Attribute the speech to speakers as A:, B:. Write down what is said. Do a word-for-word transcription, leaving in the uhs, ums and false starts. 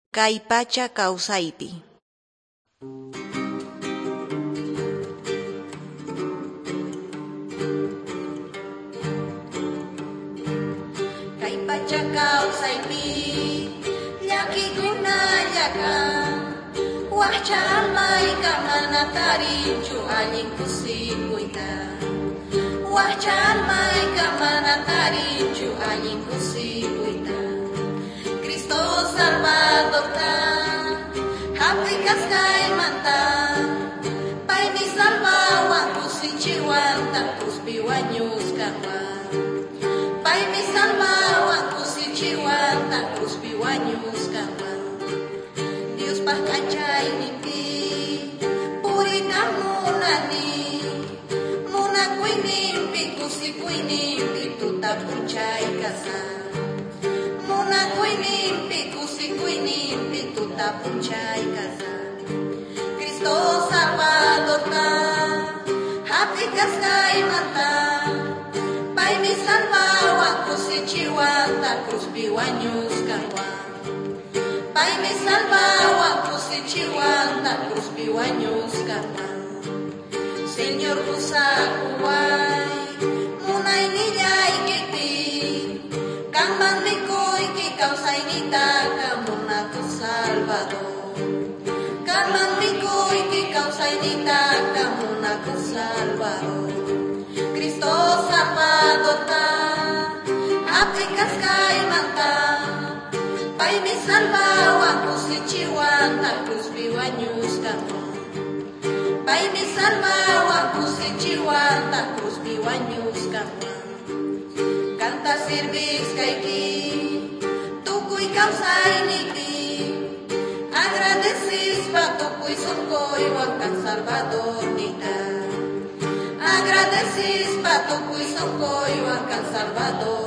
A: kay pacha kawsaypi. Kay pacha kawsaypi llakikuna llakan, wahcha almay kamana tarinchu allin kusikuyta. Wahcha almay kamana tarinchu allin kusikuyta. Cristo Salvadorta hapi kaskaymanta, paymi salvawan kusichiwanta kuspiwañuskanwan. Paymi salvawan kusichiwanta kuspiwañuskanwan. Dios pakachaynipi purina munani, munakuyninpi kusikuyninpi tutapunchay kasan. Munakuyninpi kusikuyninpi tutapunchay kasan. Cristo Salvadorta hapi kaskaymanta, paymi salvawan kusichiwanta kuspiwañuskanwan. Paymi salvawan kusichiwanta kuspiwañuskanwan. Señor kusakuway munaynillaykipi, kanman mikuyki kawsaynitaka munaku Salvador. Kanman mikuyki kawsaynitaka munaku Salvador. Cristo Salvadorta hapi kaskaymanta, paymi salvawan kusichiwanta kuspiwañuskanwan. Paymi salvawan kusichiwanta kuspiwañuskanwan. Kanta sirviskayki tukuy kawsaynipi, agradecispa tukuy sunquywan kan Salvador nita. Agradecispa tukuy sunquywan kan Salvador